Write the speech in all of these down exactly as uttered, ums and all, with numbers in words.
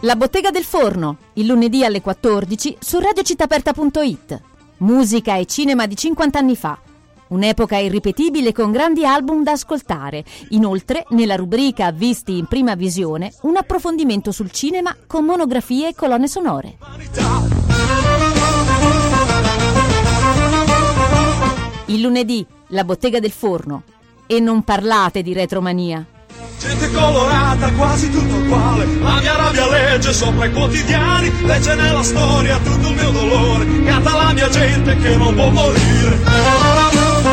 La Bottega del Forno, il lunedì alle quattordici su radio città aperta punto it. Musica e cinema di cinquanta anni fa. Un'epoca irripetibile con grandi album da ascoltare. Inoltre, nella rubrica Visti in prima visione, un approfondimento sul cinema con monografie e colonne sonore. Il lunedì, La Bottega del Forno. E non parlate di retromania. Gente colorata, quasi tutto uguale. La mia rabbia legge sopra i quotidiani, legge nella storia tutto il mio dolore. Canta la mia gente che non può morire.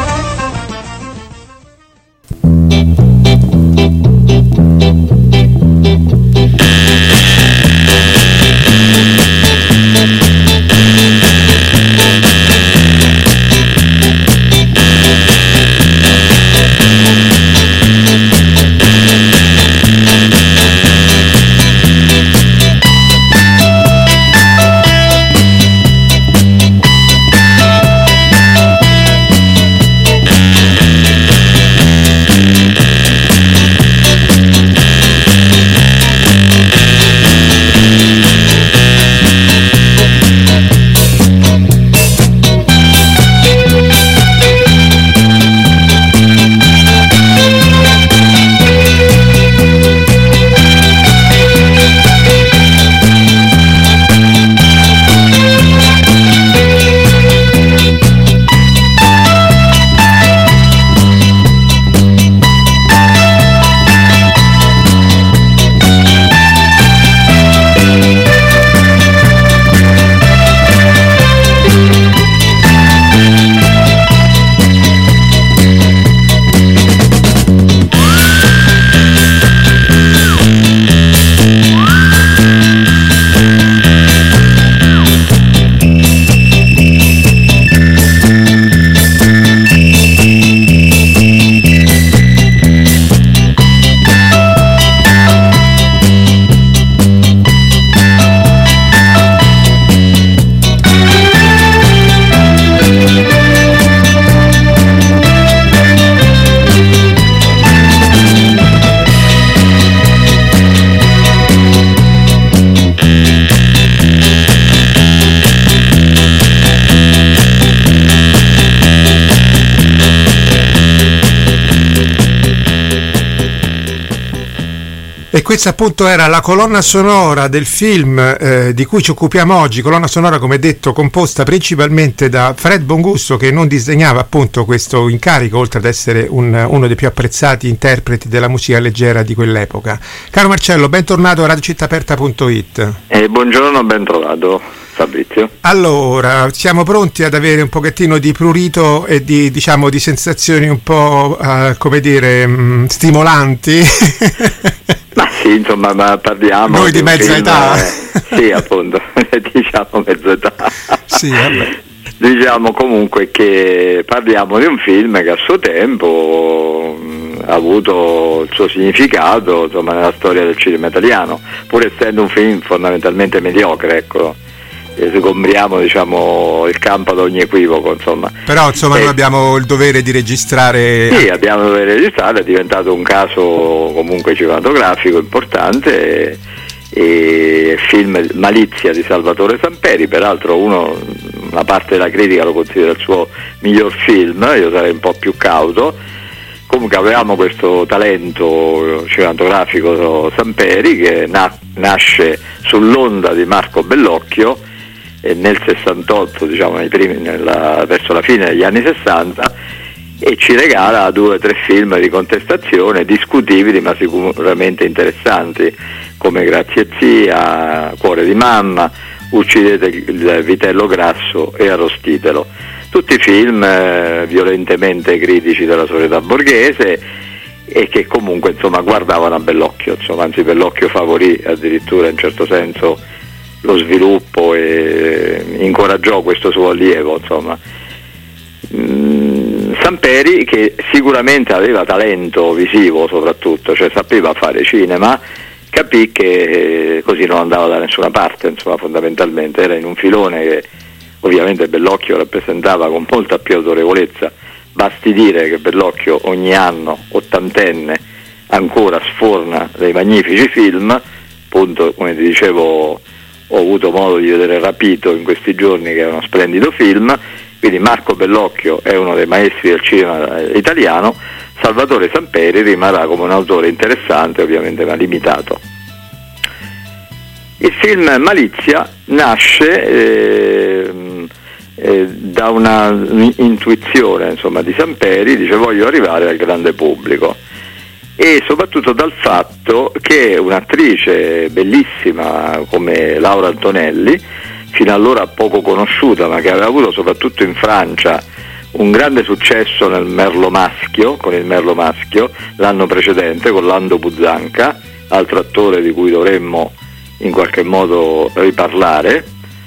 E questa appunto era la colonna sonora del film eh, di cui ci occupiamo oggi, colonna sonora come detto composta principalmente da Fred Bongusto, che non disdegnava appunto questo incarico, oltre ad essere un, uno dei più apprezzati interpreti della musica leggera di quell'epoca. Caro Marcello, bentornato a radio città aperta punto it. Eh, buongiorno, ben trovato Fabrizio. Allora, siamo pronti ad avere un pochettino di prurito e di, diciamo, di sensazioni un po' uh, come dire mh, stimolanti. Ma sì, insomma, ma parliamo noi di, di mezza film, età. Eh, sì, appunto, diciamo mezza età. Sì, vabbè. Diciamo comunque che parliamo di un film che a suo tempo mh, ha avuto il suo significato, insomma, nella storia del cinema italiano, pur essendo un film fondamentalmente mediocre, ecco. E sgombriamo, diciamo, il campo ad ogni equivoco, insomma. Però insomma e, noi abbiamo il dovere di registrare. Sì, abbiamo il dovere di registrare, è diventato un caso comunque cinematografico importante, e, e film Malizia di Salvatore Samperi, peraltro uno, una parte della critica lo considera il suo miglior film, io sarei un po' più cauto. Comunque avevamo questo talento cinematografico Samperi che na- nasce sull'onda di Marco Bellocchio, e nel sessantotto, diciamo nei primi, nella, verso la fine degli anni sessanta, e ci regala due o tre film di contestazione discutibili ma sicuramente interessanti, come Grazie zia, Cuore di mamma, Uccidete il vitello grasso e Arrostitelo. Tutti film eh, violentemente critici della società borghese e che comunque, insomma, guardavano a Bellocchio, insomma, anzi Bellocchio favorì addirittura in certo senso lo sviluppo e incoraggiò questo suo allievo, insomma. Mm, Samperi, che sicuramente aveva talento visivo soprattutto, cioè sapeva fare cinema, capì che eh, così non andava da nessuna parte, insomma, fondamentalmente era in un filone che ovviamente Bellocchio rappresentava con molta più autorevolezza. Basti dire che Bellocchio ogni anno, ottantenne, ancora sforna dei magnifici film, appunto, come ti dicevo, ho avuto modo di vedere Rapito in questi giorni, che è uno splendido film. Quindi Marco Bellocchio è uno dei maestri del cinema italiano, Salvatore Samperi rimarrà come un autore interessante, ovviamente, ma limitato. Il film Malizia nasce eh, eh, da una intuizione, insomma, di Samperi, dice voglio arrivare al grande pubblico, e soprattutto dal fatto che un'attrice bellissima come Laura Antonelli, fino allora poco conosciuta, ma che aveva avuto soprattutto in Francia un grande successo nel Merlo Maschio, con il Merlo Maschio l'anno precedente, con Lando Buzzanca, altro attore di cui dovremmo in qualche modo riparlare,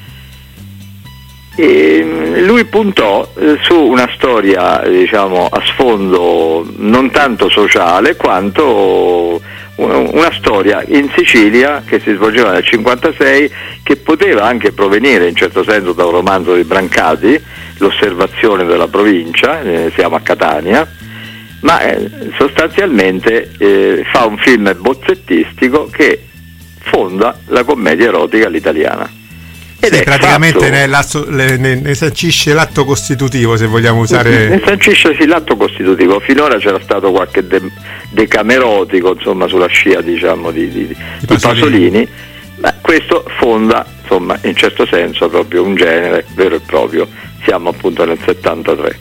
e lui puntò eh, su una storia, diciamo, a sfondo non tanto sociale quanto una storia in Sicilia che si svolgeva nel cinquantasei, che poteva anche provenire in certo senso da un romanzo di Brancati, L'osservazione della provincia, eh, siamo a Catania, ma eh, sostanzialmente eh, fa un film bozzettistico che fonda la commedia erotica all'italiana. Ed sì, è praticamente fatto, ne, ne, ne sancisce l'atto costitutivo, se vogliamo usare. Ne sancisce sì l'atto costitutivo. Finora c'era stato qualche de, decamerotico, insomma, sulla scia, diciamo, di, di, di Pasolini, Pasolini, ma questo fonda, insomma, in certo senso proprio un genere vero e proprio. Siamo appunto nel settantatré.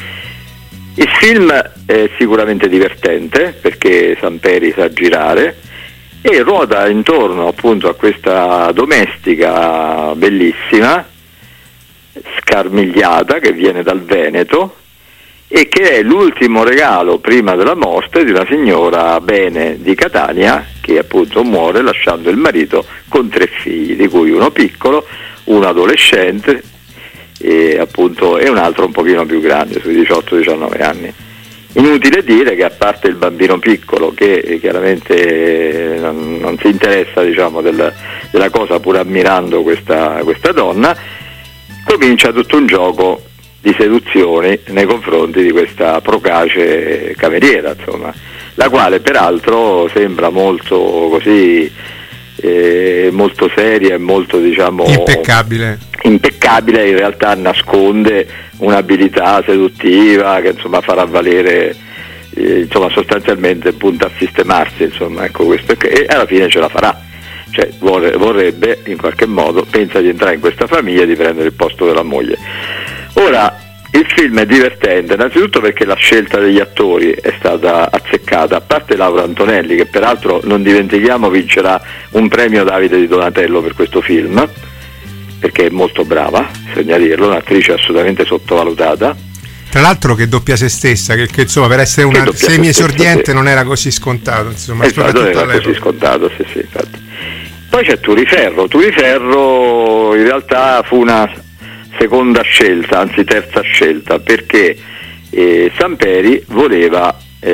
Il film è sicuramente divertente perché Samperi sa girare e ruota intorno appunto a questa domestica bellissima, scarmigliata, che viene dal Veneto e che è l'ultimo regalo prima della morte di una signora bene di Catania, che appunto muore lasciando il marito con tre figli, di cui uno piccolo, uno adolescente e appunto e un altro un pochino più grande, sui diciotto diciannove anni. Inutile dire che, a parte il bambino piccolo che chiaramente non, non si interessa, diciamo, del, della cosa, pur ammirando questa, questa donna, comincia tutto un gioco di seduzioni nei confronti di questa procace cameriera, insomma, la quale peraltro sembra molto così eh, molto seria e molto, diciamo, impeccabile impeccabile in realtà nasconde un'abilità seduttiva che, insomma, farà valere, eh, insomma, sostanzialmente punta a sistemarsi, insomma, ecco, questo, e alla fine ce la farà, cioè vorre, vorrebbe in qualche modo, pensa di entrare in questa famiglia e di prendere il posto della moglie. Ora, il film è divertente innanzitutto perché la scelta degli attori è stata azzeccata, a parte Laura Antonelli, che peraltro, non dimentichiamo, vincerà un premio Davide di Donatello per questo film, perché è molto brava, bisogna dirlo, un'attrice assolutamente sottovalutata. Tra l'altro che doppia se stessa, che, che insomma per essere una semi-esordiente sì, non era così scontato, insomma, esatto, non era così scontato, sì, sì, infatti. Poi c'è Turiferro. Turiferro in realtà fu una seconda scelta, anzi terza scelta, perché eh, Samperi voleva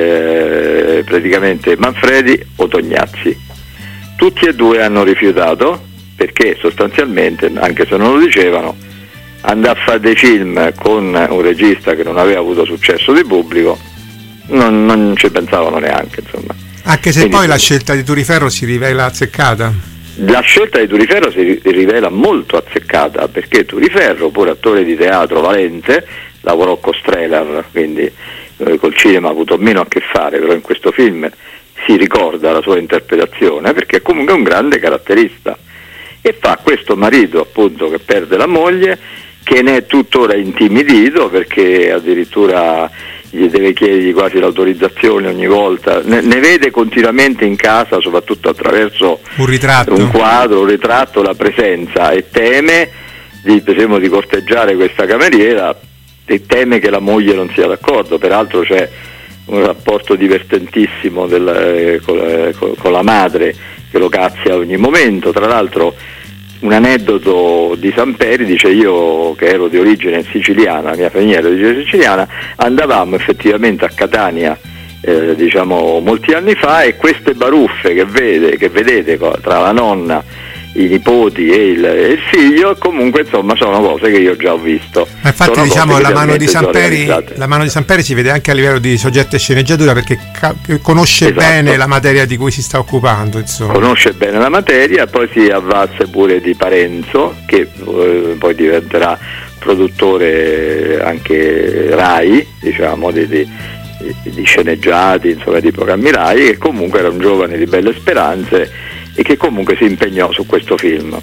eh, praticamente Manfredi o Tognazzi. Tutti e due hanno rifiutato, perché sostanzialmente, anche se non lo dicevano, andare a fare dei film con un regista che non aveva avuto successo di pubblico non, non ci pensavano neanche, insomma. Anche se Quindi, poi la scelta di Turiferro si rivela azzeccata. La scelta di Turiferro si rivela molto azzeccata, perché Turiferro, pur attore di teatro valente, lavorò con Strelar, quindi eh, col cinema ha avuto meno a che fare, però in questo film si ricorda la sua interpretazione, perché è comunque un grande caratterista, e fa questo marito appunto che perde la moglie, che ne è tuttora intimidito, perché addirittura gli deve chiedergli quasi l'autorizzazione ogni volta, ne, ne vede continuamente in casa, soprattutto attraverso un ritratto, un quadro, un ritratto, la presenza, e teme di, per esempio, di corteggiare questa cameriera, e teme che la moglie non sia d'accordo. Peraltro c'è un rapporto divertentissimo del, eh, con, eh, con la madre che lo cazzia a ogni momento. Tra l'altro, un aneddoto di Samperi dice: io, che ero di origine siciliana, la mia famiglia era di origine siciliana, andavamo effettivamente a Catania eh, diciamo molti anni fa, e queste baruffe che vede che vedete tra la nonna i nipoti e il, e il figlio, comunque insomma sono cose che io già ho visto. Ma infatti sono diciamo la mano, di Samperi, la mano di Samperi si vede anche a livello di soggetto e sceneggiatura, perché ca- conosce esatto. bene la materia di cui si sta occupando, insomma. Conosce bene la materia, poi si avvalse pure di Parenzo, che eh, poi diventerà produttore anche Rai, diciamo, di, di, di sceneggiati, insomma, di programmi Rai, che comunque era un giovane di belle speranze e che comunque si impegnò su questo film.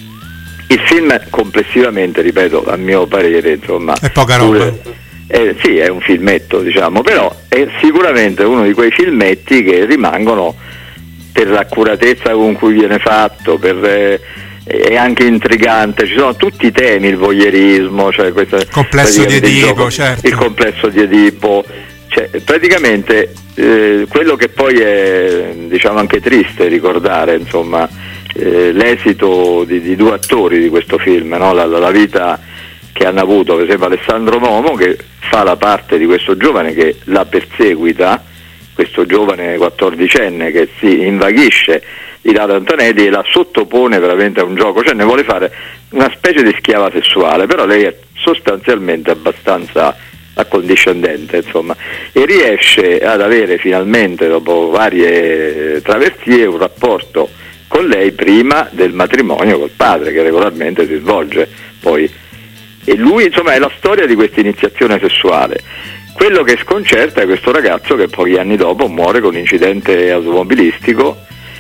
Il film complessivamente, ripeto, a mio parere, insomma, è poca roba. Eh, sì, è un filmetto, diciamo, però è sicuramente uno di quei filmetti che rimangono, per l'accuratezza con cui viene fatto, per eh, è anche intrigante, ci sono tutti i temi, il voyeurismo, cioè questo complesso di Edipo, gioco, certo. il complesso di Edipo, cioè praticamente eh, quello che poi è, diciamo, anche triste ricordare, insomma, eh, l'esito di, di due attori di questo film, no? la, la, la vita che hanno avuto, per esempio Alessandro Momo, che fa la parte di questo giovane che la perseguita, questo giovane quattordicenne che si invaghisce di Laura Antonelli e la sottopone veramente a un gioco, cioè ne vuole fare una specie di schiava sessuale, però lei è sostanzialmente abbastanza accondiscendente, insomma, e riesce ad avere finalmente, dopo varie traversie, un rapporto con lei prima del matrimonio col padre, che regolarmente si svolge poi, e lui, insomma, è la storia di questa iniziazione sessuale. Quello che sconcerta è questo ragazzo che pochi anni dopo muore con un incidente automobilistico,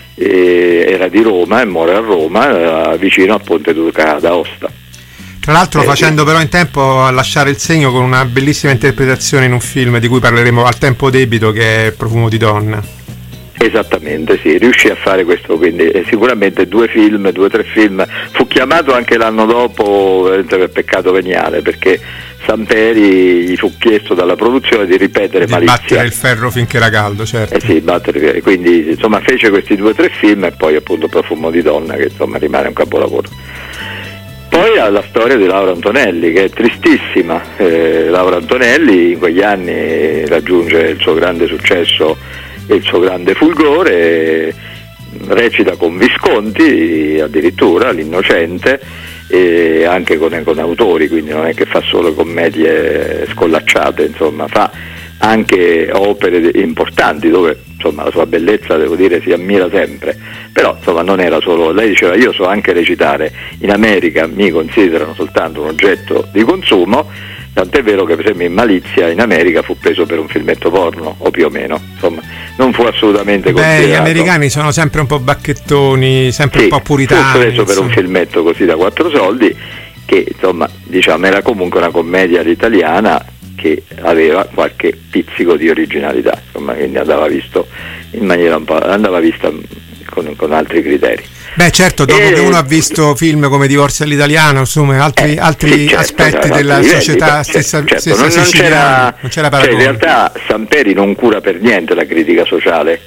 eh, era di Roma e muore a Roma, eh, vicino a Ponte Duca d'Aosta. Tra l'altro eh, facendo sì. però in tempo a lasciare il segno con una bellissima interpretazione in un film di cui parleremo al tempo debito, che è Profumo di donna. Esattamente, sì, riuscì a fare questo, quindi eh, sicuramente due film, due o tre film. Fu chiamato anche l'anno dopo per peccato veniale, perché Samperi gli fu chiesto dalla produzione di ripetere di Malizia. battere il ferro finché era caldo, certo. Eh sì, battere, quindi insomma fece questi due o tre film e poi appunto Profumo di donna, che insomma rimane un capolavoro. Poi la storia di Laura Antonelli, che è tristissima. eh, Laura Antonelli in quegli anni raggiunge il suo grande successo e il suo grande fulgore, recita con Visconti addirittura, L'Innocente, e anche con, con autori, quindi non è che fa solo commedie scollacciate, insomma, fa anche opere importanti dove, insomma, la sua bellezza, devo dire, si ammira sempre, però insomma non era solo, lei diceva io so anche recitare, in America mi considerano soltanto un oggetto di consumo, tant'è vero che per esempio in Malizia in America fu preso per un filmetto porno, o più o meno, insomma non fu assolutamente considerato. Beh, gli americani sono sempre un po' bacchettoni, sempre sì, un po' puritani. Fu preso insomma. per un filmetto così da quattro soldi, che insomma diciamo era comunque una commedia all'italiana che aveva qualche pizzico di originalità, insomma, quindi andava visto in maniera un po', andava vista con, con altri criteri. Beh, certo, dopo e... che uno ha visto film come Divorzio all'italiano, insomma, altri, eh, altri sì, certo, aspetti della livelli, società certo, stessa, certo, stessa non, siciliana, non c'era, non c'era cioè, paragone. in realtà Samperi non cura per niente la critica sociale,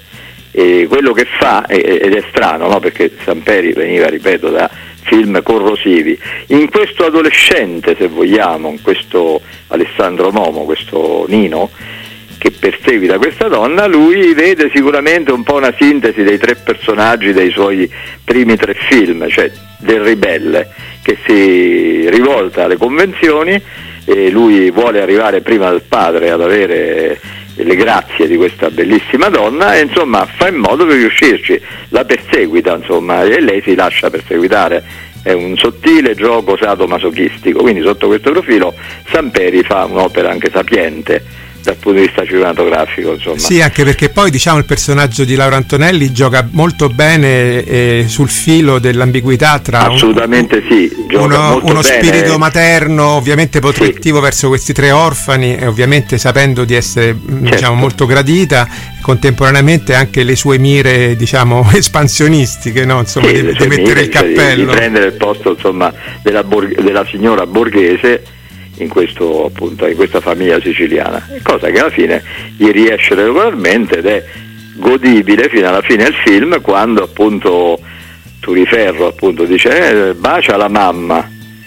e quello che fa, ed è strano, no? Perché Samperi veniva, ripeto, da film corrosivi, in questo adolescente, se vogliamo, in questo Alessandro Momo, questo Nino che perseguita questa donna, lui vede sicuramente un po' una sintesi dei tre personaggi dei suoi primi tre film, cioè del ribelle che si rivolta alle convenzioni, e lui vuole arrivare prima del padre ad avere le grazie di questa bellissima donna, e insomma fa in modo di riuscirci, la perseguita, insomma, e lei si lascia perseguitare. È un sottile gioco sadomasochistico, quindi sotto questo profilo Samperi fa un'opera anche sapiente dal punto di vista cinematografico, insomma. Sì, anche perché poi diciamo il personaggio di Laura Antonelli gioca molto bene eh, sul filo dell'ambiguità tra assolutamente un, sì, gioca uno, molto uno bene. spirito materno ovviamente protettivo sì. verso questi tre orfani, e ovviamente sapendo di essere certo. diciamo molto gradita, contemporaneamente anche le sue mire, diciamo, espansionistiche, no? Insomma, sì, di, di mettere mire, il cappello, di, di prendere il posto, insomma, della, borg- della signora borghese in questo, appunto, in questa famiglia siciliana, cosa che alla fine gli riesce regolarmente ed è godibile fino alla fine del film, quando appunto Turiferro appunto dice eh, bacia la mamma,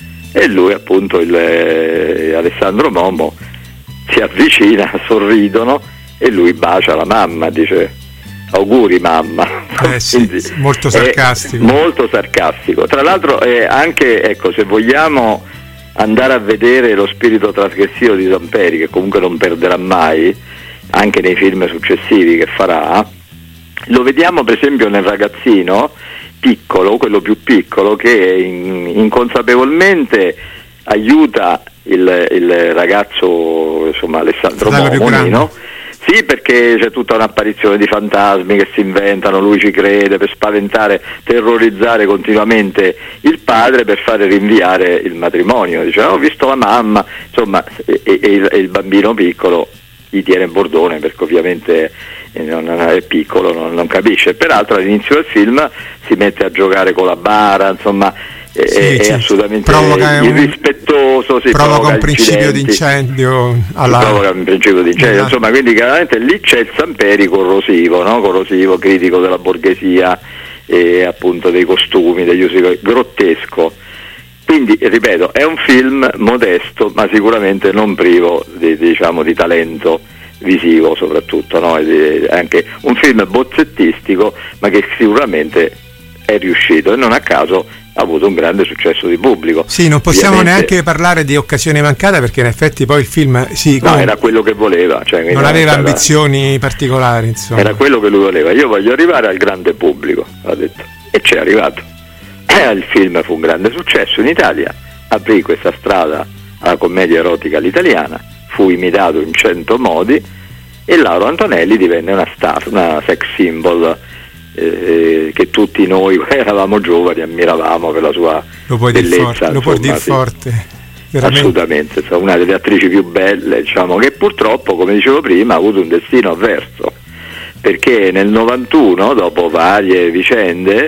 e lui appunto il eh, Alessandro Momo si avvicina, sorridono e lui bacia la mamma, dice auguri mamma. Eh sì, molto sarcastico. Molto sarcastico. Tra l'altro è anche, ecco, se vogliamo andare a vedere lo spirito trasgressivo di Samperi, che comunque non perderà mai, anche nei film successivi che farà, lo vediamo per esempio nel ragazzino piccolo, quello più piccolo, che in, inconsapevolmente aiuta il, il ragazzo, insomma, Alessandro Momolino. Sì, perché c'è tutta un'apparizione di fantasmi che si inventano, lui ci crede, per spaventare, terrorizzare continuamente il padre, per fare rinviare il matrimonio. Dice, ho visto la mamma, insomma, e, e, il, e il bambino piccolo gli tiene il bordone, perché ovviamente non, non è piccolo, non, non capisce. Peraltro all'inizio del film si mette a giocare con la bara, insomma, sì, è, è assolutamente irrispettoso, si provoca, provoca un principio di incendio alla... provoca un principio di incendio, esatto. Insomma, quindi chiaramente lì c'è il Samperi corrosivo, no? Corrosivo, critico della borghesia e appunto dei costumi, degli usi, grottesco. Quindi, ripeto, è un film modesto, ma sicuramente non privo di, diciamo, di talento visivo, soprattutto, no? È anche un film bozzettistico, ma che sicuramente è riuscito, e non a caso ha avuto un grande successo di pubblico. Sì, non possiamo Ovviamente, neanche parlare di occasione mancata, perché in effetti poi il film sì, no, era quello che voleva, cioè, non aveva stata, ambizioni particolari, insomma. Era quello che lui voleva. Io voglio arrivare al grande pubblico, ha detto, e c'è arrivato. Eh, il film fu un grande successo in Italia, aprì questa strada alla commedia erotica all'italiana, fu imitato in cento modi, e Lauro Antonelli divenne una star, una sex symbol, Eh, che tutti noi eravamo giovani ammiravamo per la sua lo puoi bellezza, dir forte, lo puoi dir sì, forte veramente. Assolutamente, insomma, una delle attrici più belle, diciamo, che purtroppo, come dicevo prima, ha avuto un destino avverso, perché nel novantuno, dopo varie vicende,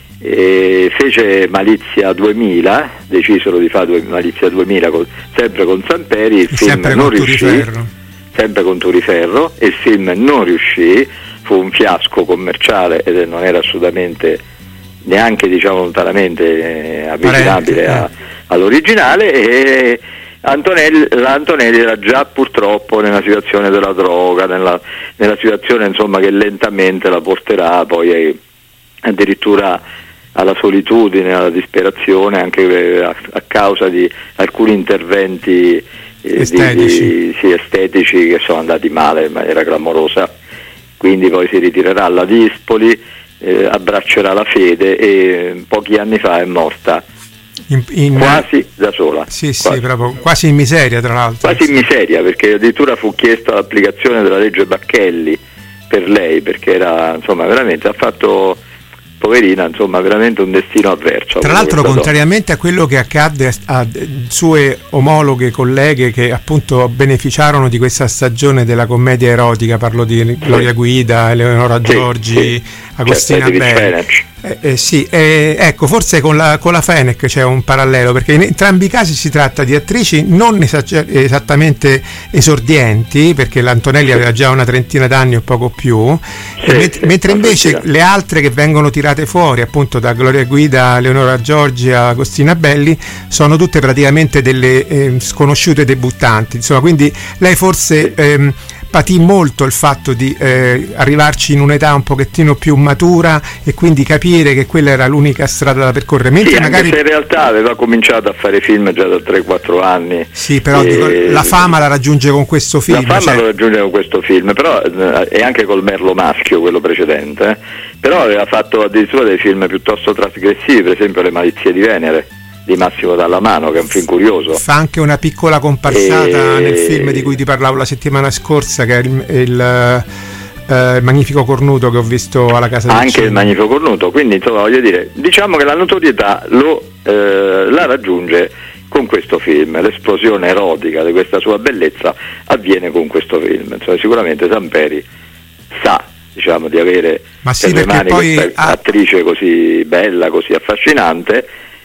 eh, fece Malizia duemila, decisero di fare Malizia duemila con, sempre con Samperi, il e film sempre non con riuscì, Turiferro. sempre con Turiferro, e il film non riuscì, fu un fiasco commerciale ed non era assolutamente neanche, diciamo, lontanamente eh, avvicinabile a, all'originale, e Antonelli, l'Antonelli era già purtroppo nella situazione della droga, nella, nella situazione, insomma, che lentamente la porterà poi eh, addirittura alla solitudine, alla disperazione, anche eh, a, a causa di alcuni interventi eh, estetici. Di, di, sì, estetici che sono andati male in maniera clamorosa. Quindi poi si ritirerà alla Dispoli, eh, abbraccerà la fede, e pochi anni fa è morta in, in, quasi da sola. Sì, quasi. sì, proprio quasi in miseria, tra l'altro. Quasi in miseria, perché addirittura fu chiesta l'applicazione della legge Bacchelli per lei, perché era, insomma, veramente ha fatto, poverina, insomma, veramente un destino avverso. Tra l'altro, contrariamente a quello che accadde a sue omologhe colleghe che appunto beneficiarono di questa stagione della commedia erotica, parlo di Gloria sì. Guida, Eleonora sì, Giorgi, sì. Agostina cioè, Belli. Eh, eh, sì, eh, ecco, forse con la, con la Fenech c'è un parallelo, perché in entrambi i casi si tratta di attrici non esager- esattamente esordienti, perché l'Antonelli sì. aveva già una trentina d'anni o poco più, sì, met- sì, mentre invece trentina. le altre che vengono tirate fuori, appunto da Gloria Guida, Leonora Giorgi a Agostina Belli, sono tutte praticamente delle eh, sconosciute debuttanti, insomma, quindi lei forse ehm, patì molto il fatto di eh, arrivarci in un'età un pochettino più matura e quindi capire che quella era l'unica strada da percorrere, mentre sì, magari anche se in realtà aveva cominciato a fare film già da tre quattro anni. Sì, però e... dico, la fama la raggiunge con questo film. La fama cioè... la raggiunge con questo film, però eh, e anche col Merlo maschio, quello precedente, eh. Però aveva fatto addirittura dei film piuttosto trasgressivi, per esempio Le malizie di Venere di Massimo Dallamano, che è un film curioso. Fa anche una piccola comparsata e... nel film di cui ti parlavo la settimana scorsa, che è il, il, uh, il Magnifico Cornuto, che ho visto alla Casa del Anche Cinema. il Magnifico Cornuto, quindi insomma, voglio dire, diciamo che la notorietà lo, eh, la raggiunge con questo film, l'esplosione erotica di questa sua bellezza avviene con questo film. Insomma, sicuramente Samperi sa, diciamo, di avere Ma sì, per le mani poi questa ha... attrice così bella, così affascinante,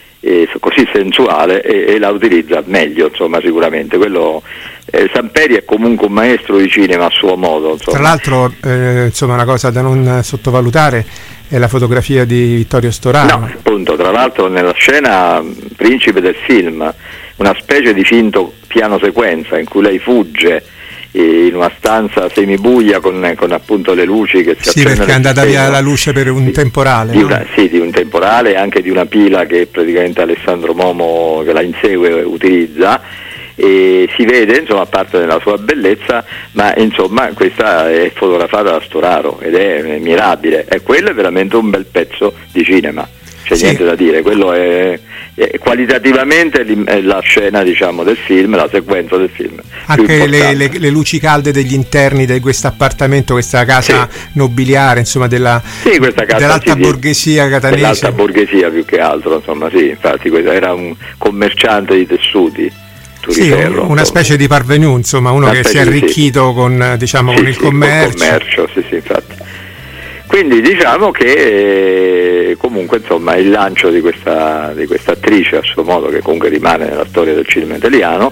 e così sensuale, e, e la utilizza meglio, insomma, sicuramente. Quello, eh, Samperi è comunque un maestro di cinema a suo modo, insomma. Tra l'altro, eh, insomma, una cosa da non sottovalutare è la fotografia di Vittorio Storaro. No, appunto, tra l'altro nella scena principe del film, una specie di finto piano sequenza in cui lei fugge in una stanza semibuia con, con appunto le luci che si sì, accendono. Sì, perché è andata via la luce per un temporale. Di no? una, sì, di un temporale e anche di una pila che praticamente Alessandro Momo, che la insegue, utilizza, e si vede, insomma, a parte della sua bellezza, ma insomma questa è fotografata da Storaro ed è mirabile, e quello è veramente un bel pezzo di cinema. C'è sì. niente da dire, quello è, è qualitativamente la scena, diciamo, del film, la sequenza del film. Anche le, le, le luci calde degli interni di questo appartamento, questa casa sì. nobiliare, insomma, della, sì, questa casa, dell'alta sì, borghesia catanese. Dell'alta borghesia più che altro, insomma, sì, infatti questo era un commerciante di tessuti. Sì, ferro, una specie di parvenu, insomma, uno che si è arricchito sì. con, diciamo, sì, con il sì, commercio. Col commercio, sì, sì, infatti. Quindi diciamo che eh, comunque insomma il lancio di questa di questa attrice a suo modo, che comunque rimane nella storia del cinema italiano,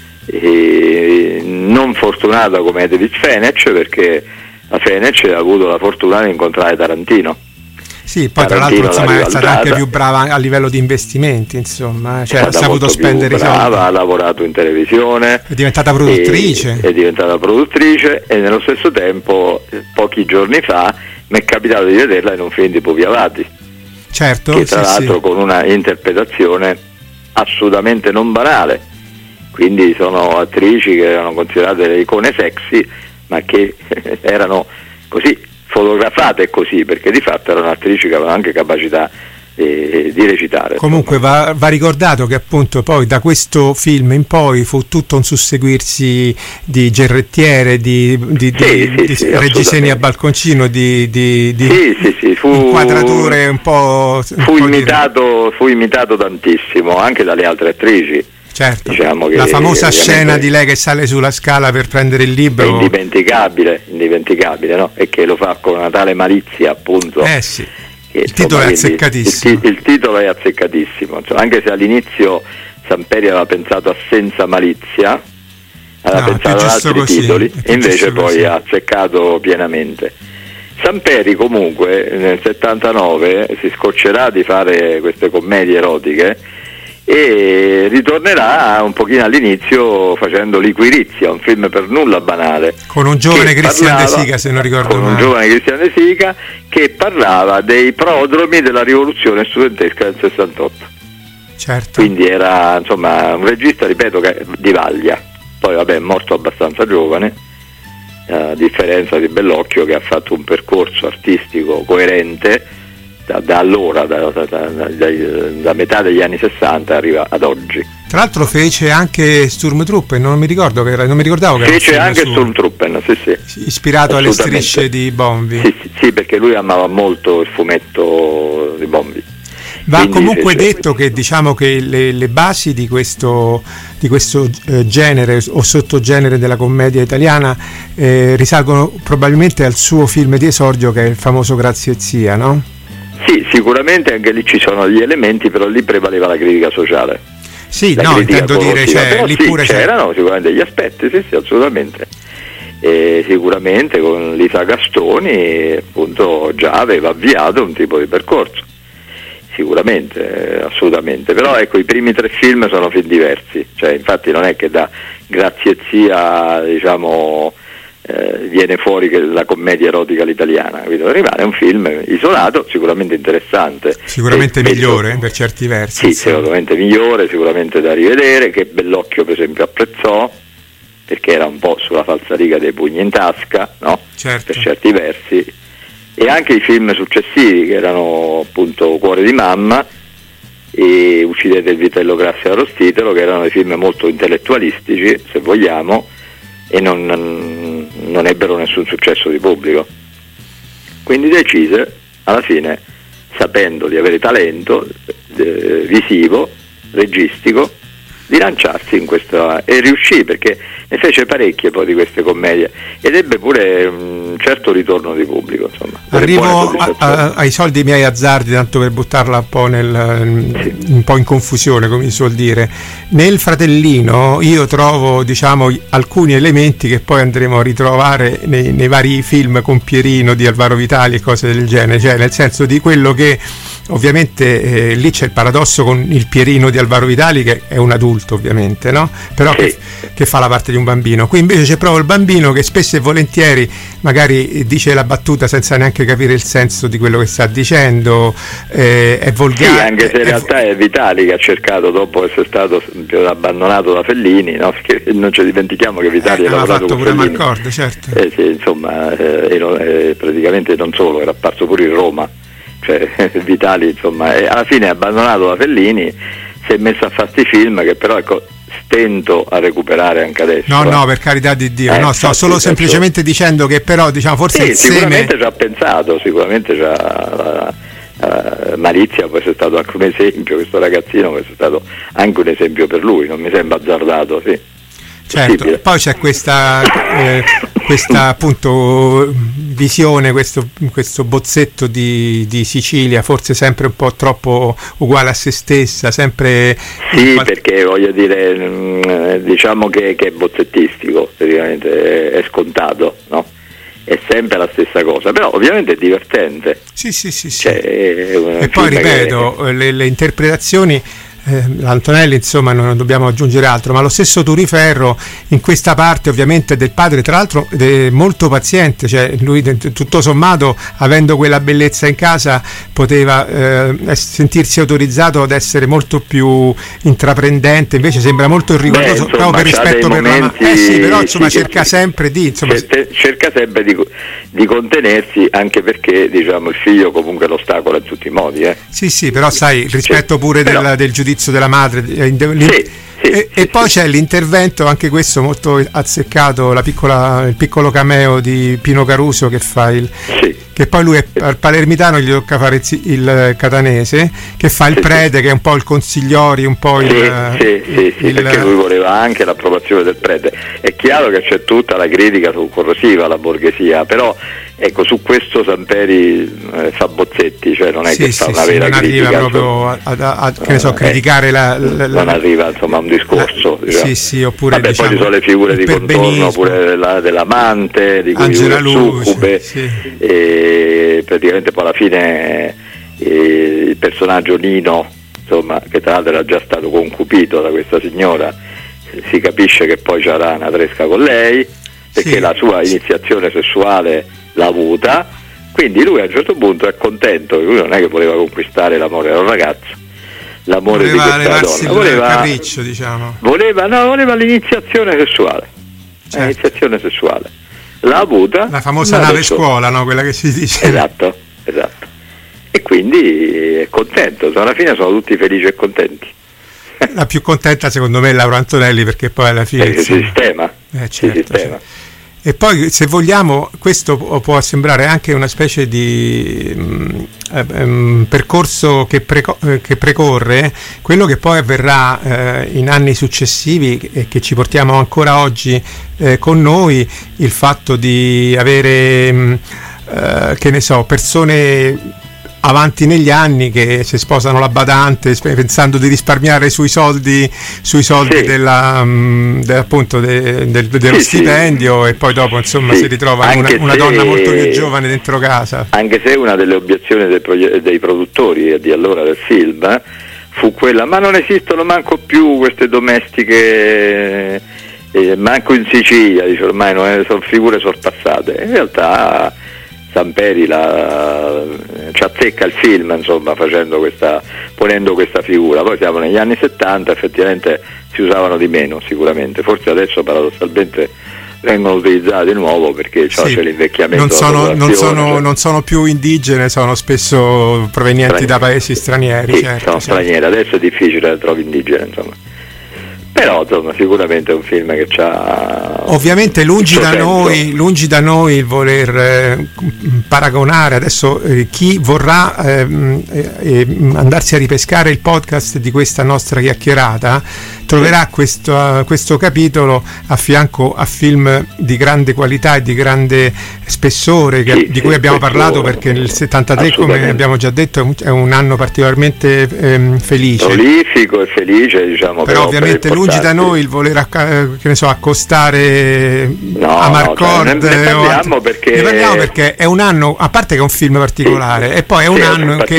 eh, non fortunata come Edith Fenech, perché la Fenech ha avuto la fortuna di incontrare Tarantino. Sì, poi Tarantino tra l'altro insomma, è stata anche più brava a livello di investimenti, insomma, cioè ha saputo spendere i soldi. Ha lavorato in televisione, è diventata produttrice. È diventata produttrice e nello stesso tempo, pochi giorni fa, mi è capitato di vederla in un film di Pupi Avati, certo, che tra sì, l'altro sì. con una interpretazione assolutamente non banale, quindi sono attrici che erano considerate le icone sexy, ma che erano così fotografate così, perché di fatto erano attrici che avevano anche capacità eh, di recitare. Comunque va, va ricordato che appunto poi da questo film in poi fu tutto un susseguirsi di gerrettiere, di, di, sì, di, sì, di sì, reggiseni a balconcino, di, di, di sì, sì, sì, fu, inquadrature un po'... Un fu, po imitato, fu imitato tantissimo anche dalle altre attrici. Certo, diciamo che la famosa scena di lei che sale sulla scala per prendere il libro è indimenticabile, indimenticabile, no? E che lo fa con una tale malizia, appunto. Eh sì. Che, il titolo insomma, è azzeccatissimo. Il, il titolo è azzeccatissimo, cioè, anche se all'inizio Samperi aveva pensato a Senza malizia, aveva no, pensato ad altri così, titoli, e invece poi così. ha azzeccato pienamente. Samperi comunque nel settantanove si scoccerà di fare queste commedie erotiche e ritornerà un pochino all'inizio facendo Liquirizia, un film per nulla banale, con un giovane Christian De Sica, se non ricordo con male. un giovane Christian De Sica che parlava dei prodromi della rivoluzione studentesca del sessantotto. Certo. Quindi era, insomma, un regista, ripeto, che di vaglia, poi vabbè è morto abbastanza giovane, a differenza di Bellocchio, che ha fatto un percorso artistico coerente da, da allora, da, da, da, da, da metà degli anni sessanta arriva ad oggi. Tra l'altro fece anche Sturmtruppen, non mi ricordo che era, non mi ricordavo che fece era anche Sturmtruppen, sì, sì. Ispirato alle strisce di Bonvi. Sì, sì, sì, perché lui amava molto il fumetto di Bonvi. Va Quindi comunque fece... detto che diciamo che le, le basi di questo, di questo eh, genere o sottogenere della commedia italiana eh, risalgono probabilmente al suo film di esordio, che è il famoso Grazie zia, no? Sì, sicuramente anche lì ci sono gli elementi, però lì prevaleva la critica sociale. Sì, la no, intendo dire, cioè, però lì sì, pure c'erano sicuramente degli aspetti, sì, sì, assolutamente. E sicuramente con Lisa Gastoni appunto già aveva avviato un tipo di percorso. Sicuramente, assolutamente, però ecco, i primi tre film sono film diversi, cioè infatti non è che da Grazie zia, diciamo, eh, viene fuori che la commedia erotica all'italiana, quindi rimane un film isolato, sicuramente interessante, sicuramente e migliore spesso, per certi versi, sì, sicuramente migliore, sicuramente da rivedere, che Bellocchio per esempio apprezzò, perché era un po' sulla falsariga dei pugni in tasca, no? Certo. Per certi versi. E anche i film successivi, che erano appunto Cuore di mamma e Uccidete il vitello grazie all'arrostitelo, che erano dei film molto intellettualistici, se vogliamo, e non, non ebbero nessun successo di pubblico. Quindi decise, alla fine, sapendo di avere talento eh, visivo, registico, di lanciarsi in questa, e riuscì, perché ne fece parecchie poi di queste commedie, ed ebbe pure mh, certo ritorno di pubblico, insomma. Arrivo a, a, ai soldi miei azzardi, tanto per buttarla un po' nel sì. un po' in confusione, come si suol dire. Nel Fratellino io trovo, diciamo, alcuni elementi che poi andremo a ritrovare nei, nei vari film con Pierino di Alvaro Vitali e cose del genere, cioè nel senso di quello che ovviamente eh, lì c'è il paradosso con il Pierino di Alvaro Vitali, che è un adulto ovviamente, no? Però sì. che, che fa la parte di un bambino. Qui invece c'è proprio il bambino che spesso e volentieri magari dice la battuta senza neanche capire il senso di quello che sta dicendo, eh, è volgare. Sì, anche se in è, realtà è Vitali che ha cercato, dopo essere stato abbandonato da Fellini, no? Perché non ci dimentichiamo che Vitali eh, ha lavorato fatto con pure Fellini. Marcord, certo. Eh, sì, insomma, eh, eh, praticamente non solo, era apparso pure in Roma. Cioè Vitali, insomma, e alla fine abbandonato da Fellini, si è messo a fare sti film che però, ecco, stento a recuperare anche adesso. No, eh. no, per carità di Dio, eh, no, sto solo faccio... semplicemente dicendo che però, diciamo, forse sì, il sicuramente seme... ci ha pensato, sicuramente ci ha... Uh, Malizia può essere stato anche un esempio, questo ragazzino può essere stato anche un esempio per lui, non mi sembra azzardato, sì. Certo, possibile. Poi c'è questa, eh, questa appunto visione, questo, questo bozzetto di, di Sicilia, forse sempre un po' troppo uguale a se stessa, sempre... Sì, qual- perché voglio dire, mh, diciamo che, che è bozzettistico, praticamente è, è scontato, no? È sempre la stessa cosa, però ovviamente è divertente. Sì, sì, sì, sì. Cioè, è un e poi ripeto, che... le, le interpretazioni... Eh, Antonelli, insomma, non dobbiamo aggiungere altro, ma lo stesso Turiferro in questa parte ovviamente del padre, tra l'altro è molto paziente, cioè lui tutto sommato, avendo quella bellezza in casa, poteva eh, sentirsi autorizzato ad essere molto più intraprendente, invece sembra molto irrigoroso proprio per rispetto per la eh sì, però insomma sì, cerca sempre di insomma, cerca sempre di, di contenersi, anche perché, diciamo, il figlio comunque lo ostacola in tutti i modi, eh. sì sì, però sai, il rispetto pure però, del, del giudizio della madre, sì, sì, e, sì, e poi sì. c'è l'intervento, anche questo molto azzeccato, la piccola, il piccolo cameo di Pino Caruso che fa il sì. che poi lui è al palermitano, gli tocca fare il, il catanese, che fa il sì, prete, sì. che è un po' il consigliori, un po' sì, il, sì, sì, sì, il perché lui voleva anche l'approvazione del prete. È chiaro che c'è tutta la critica su corrosiva alla borghesia, però ecco, su questo Samperi eh, fa bozzetti, cioè non è sì, che fa sì, una sì, vera non critica, arriva proprio a, a, a che ne so, eh, criticare la, la, la, non arriva insomma a un discorso, la, diciamo. sì, sì, oppure vabbè, diciamo, poi ci sono le figure di contorno pure della, dell'amante, di cui Angela Succube, sì. E praticamente poi alla fine eh, il personaggio Nino, insomma, che tra l'altro era già stato concupito da questa signora, si capisce che poi c'era una tresca con lei, perché sì, la sua iniziazione sessuale l'ha avuta, quindi lui a un certo punto è contento, lui non è che voleva conquistare l'amore, era un ragazzo, l'amore voleva di questa donna, voleva capriccio, diciamo. voleva, no, voleva l'iniziazione sessuale, certo. l'iniziazione sessuale l'ha avuta, la famosa nave adesso... scuola, no? Quella che si dice, esatto, esatto, e quindi è contento, alla fine sono tutti felici e contenti. La più contenta secondo me è Laura Antonelli, perché poi alla fine eh, si sistema, eh, certo, si sistema. Certo. E poi, se vogliamo, questo può sembrare anche una specie di um, um, percorso che, preco- che precorre quello che poi avverrà eh, in anni successivi e che ci portiamo ancora oggi eh, con noi, il fatto di avere um, uh, che ne so, persone avanti negli anni che si sposano la badante pensando di risparmiare sui soldi sui soldi sì. della, um, de, appunto de, de, dello sì, stipendio sì. E poi dopo insomma sì. si ritrova una, una donna molto più giovane dentro casa, anche se una delle obiezioni dei, proge- dei produttori di allora del film eh, fu quella: ma non esistono manco più queste domestiche eh, manco in Sicilia, dice, ormai non è, sono figure sorpassate. In realtà Samperi la, ci azzecca il film, insomma, facendo questa, ponendo questa figura. Poi siamo negli anni settanta, effettivamente si usavano di meno sicuramente, forse adesso paradossalmente vengono utilizzate di nuovo perché sì, c'è l'invecchiamento. Non sono, non, sono, cioè. non sono più indigene, sono spesso provenienti stranieri. Da paesi stranieri. Sì, certo, sono certo. stranieri, adesso è difficile che trovi indigene, insomma. Però insomma, sicuramente è un film che ha Ovviamente lungi da, noi, lungi da noi il voler eh, paragonare adesso eh, chi vorrà eh, eh, andarsi a ripescare il podcast di questa nostra chiacchierata troverà questo, questo capitolo a fianco a film di grande qualità e di grande spessore che, sì, di cui sì, abbiamo parlato, perché il settantatré, come abbiamo già detto, è un, è un anno particolarmente ehm, felice, prolifico e felice, diciamo. Però ovviamente lungi da noi il voler acc- che ne so, accostare no, a Marcord, no, cioè, ne, ne parliamo o, perché ne parliamo perché è un anno, a parte che è un film particolare, sì, e poi è un sì, anno che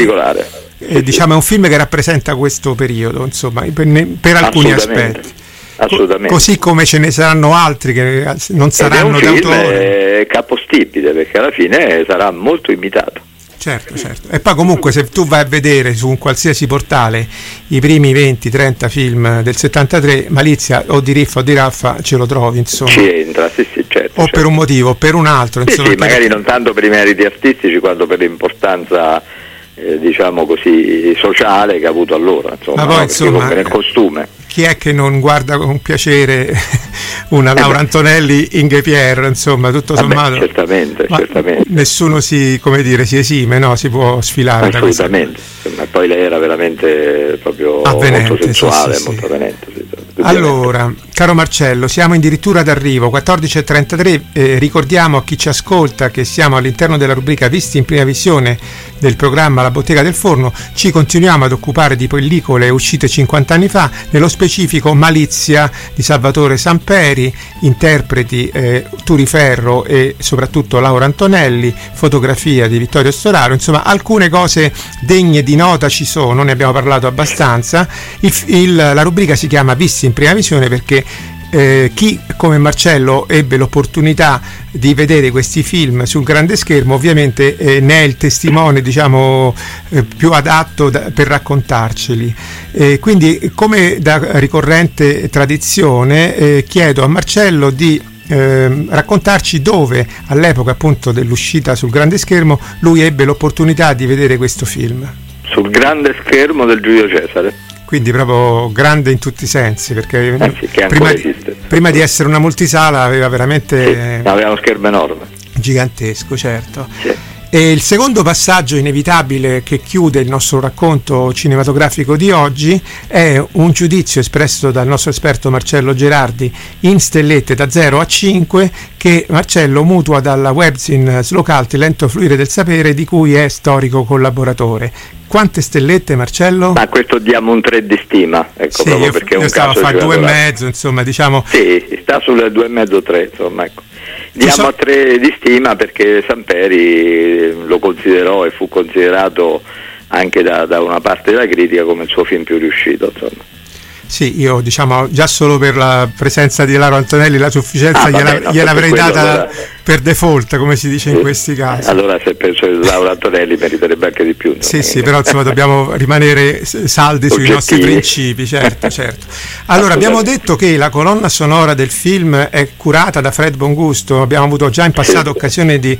eh, diciamo è un film che rappresenta questo periodo, insomma, per, per alcuni aspetti. Assolutamente. Così come ce ne saranno altri che non saranno Ed è un film d'autore. È capostipite, perché alla fine sarà molto imitato. Certo, certo. E poi comunque se tu vai a vedere su un qualsiasi portale i primi venti trenta film del settantatré, Malizia o di Riffa o di Raffa ce lo trovi, insomma. Ci entra, sì, sì, certo. O certo. per un motivo o per un altro, sì, insomma. Sì, magari non tanto per i meriti artistici quanto per l'importanza eh, diciamo così sociale che ha avuto allora, insomma, ma poi, no? insomma, nel costume. Chi è che non guarda con piacere una Laura Antonelli in Guy Pierre, insomma, tutto sommato. Vabbè, certamente, certamente. Nessuno si, come dire, si esime, no? Si può sfilare. Assolutamente. Ma poi lei era veramente proprio avvenente, molto sensuale, sì, sì, molto sì. avvenente. Sì, allora, caro Marcello, siamo addirittura d'arrivo, quattordici e trentatré, eh, ricordiamo a chi ci ascolta che siamo all'interno della rubrica Visti in prima visione del programma La Bottega del Forno. Ci continuiamo ad occupare di pellicole uscite cinquanta anni fa, nello specifico Malizia di Salvatore Samperi, interpreti eh, Turi Ferro e soprattutto Laura Antonelli, fotografia di Vittorio Storaro, insomma alcune cose degne di nota ci sono, ne abbiamo parlato abbastanza. Il, il, la rubrica si chiama Visti in prima visione perché Eh, chi come Marcello ebbe l'opportunità di vedere questi film sul grande schermo ovviamente eh, ne è il testimone, diciamo, eh, più adatto da, per raccontarceli. Eh, quindi, come da ricorrente tradizione, eh, chiedo a Marcello di eh, raccontarci dove all'epoca appunto dell'uscita sul grande schermo lui ebbe l'opportunità di vedere questo film. Sul grande schermo del Giulio Cesare. Quindi proprio grande in tutti i sensi, perché eh sì, che prima, esiste. prima di essere una multisala aveva veramente sì, aveva uno schermo enorme, gigantesco, certo. Sì. E il secondo passaggio inevitabile che chiude il nostro racconto cinematografico di oggi è un giudizio espresso dal nostro esperto Marcello Gerardi in stellette da zero a cinque, che Marcello mutua dalla webzine Slow Cult, Lento fluire del sapere, di cui è storico collaboratore. Quante stellette, Marcello? Ma questo diamo un tre di stima, ecco, sì, proprio io, perché è io un stavo caso a fare due e mezzo, insomma, diciamo. Sì, sta sulle due e mezzo, tre, insomma, ecco. Diamo so... a tre di stima perché Samperi lo considerò e fu considerato anche da, da una parte della critica come il suo film più riuscito, insomma. Sì, io diciamo già solo per la presenza di Laura Antonelli la sufficienza ah, gliela, no, gliel'avrei data allora, per default, come si dice sì, in questi casi. Allora se penso che Laura Antonelli meriterebbe anche di più. Sì, sì, però insomma dobbiamo rimanere saldi Oggettivi. Sui nostri principi, certo, certo. Allora abbiamo detto che la colonna sonora del film è curata da Fred Bongusto, abbiamo avuto già in passato sì. occasione di,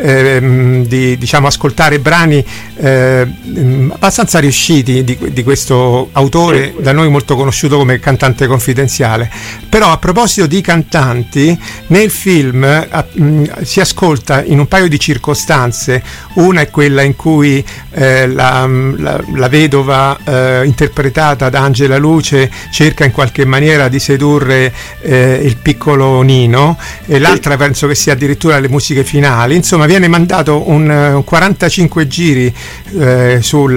ehm, di diciamo ascoltare brani eh, abbastanza riusciti di, di questo autore, sì. da noi molto conosciuto come Cantante Confidenziale. Però a proposito di cantanti, nel film a, mh, si ascolta in un paio di circostanze. Una è quella in cui eh, la, la, la vedova eh, interpretata da Angela Luce cerca in qualche maniera di sedurre eh, il piccolo Nino, e l'altra penso che sia addirittura le musiche finali. Insomma, viene mandato un, un quarantacinque giri eh,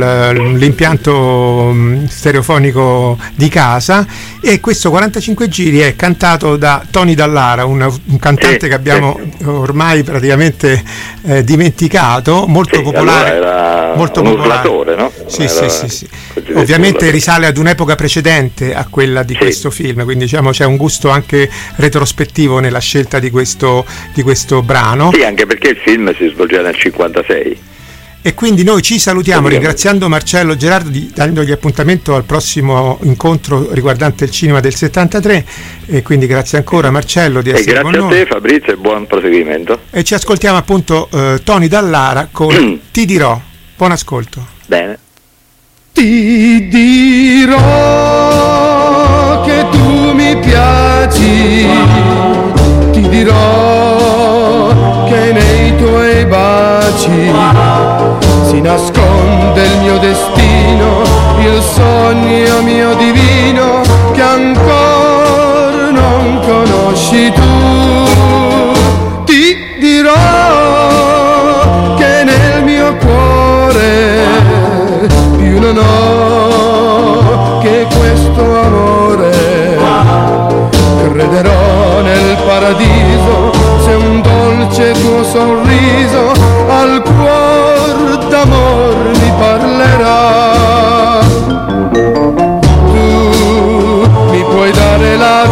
sull'impianto stereofonico di casa, e questo quarantacinque giri è cantato da Tony Dallara, un, un cantante sì, che abbiamo sì. ormai praticamente eh, dimenticato, molto sì, popolare, allora era molto un popolare. Urlatore, no? Sì, era sì, sì, sì. Ovviamente risale ad un'epoca precedente a quella di sì. questo film, quindi diciamo c'è un gusto anche retrospettivo nella scelta di questo, di questo brano. Sì, anche perché il film si svolgeva nel cinquantasei. E quindi noi ci salutiamo ringraziando Marcello Gerardi, dandogli appuntamento al prossimo incontro riguardante il cinema del settantatré, e quindi grazie ancora Marcello di essere con noi. E grazie a te Fabrizio e buon proseguimento. E ci ascoltiamo appunto eh, Tony Dallara con Ti dirò. Buon ascolto. Bene. Ti dirò che tu mi piaci, conosci tu. Ti dirò che nel mio cuore più non ho che questo amore. Crederò nel paradiso se un dolce tuo sorriso al cuor d'amor mi parlerà. Tu mi puoi dare la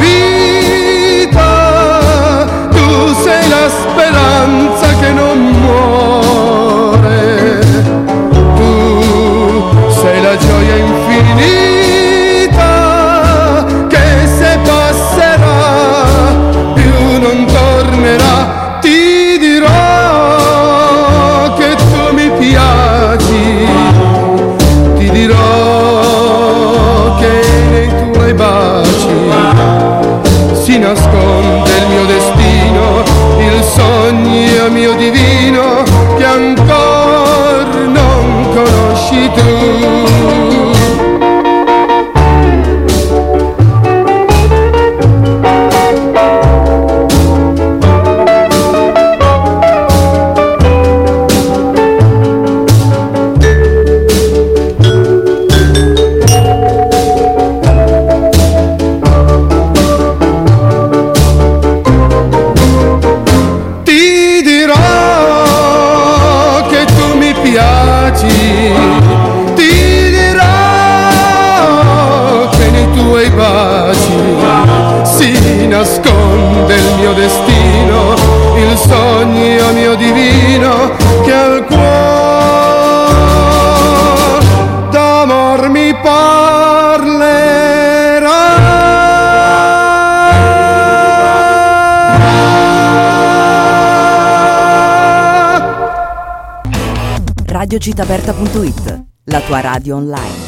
vita, tu sei la speranza che non muore, tu sei la gioia infinita che se passerà più non tornerà. Ti dirò che tu mi piaci, ti dirò che nei tuoi baci si nasconde il mio destino, il sogno mio divino che ancora non conosci tu. Nasconde il mio destino, il sogno mio divino che al cuore d'amor mi parlerà. radio città aperta punto it, la tua radio online.